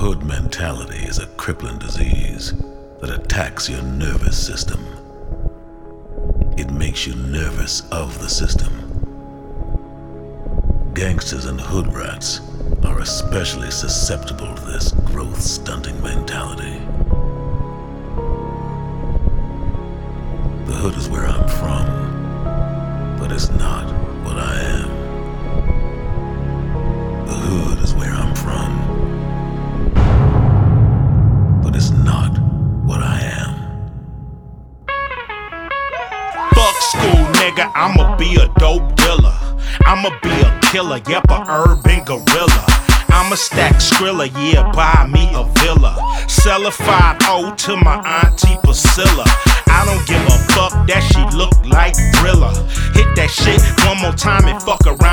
hood mentality is a crippling disease that attacks your nervous system. It makes you nervous of the system. Gangsters and hood rats are especially susceptible to this growth-stunting mentality. The hood is where I'm from, but it's not what I am. The hood is where I'm from, but it's not what I am. Fuck school, nigga, I'ma be a dope dealer. I'ma be a killer, yep, a urban gorilla. I'ma stack Skrilla, yeah, buy me a villa. Sell a 5-0 to my auntie Priscilla. I don't give a fuck, that she look like Thriller. Hit that shit one more time and fuck around.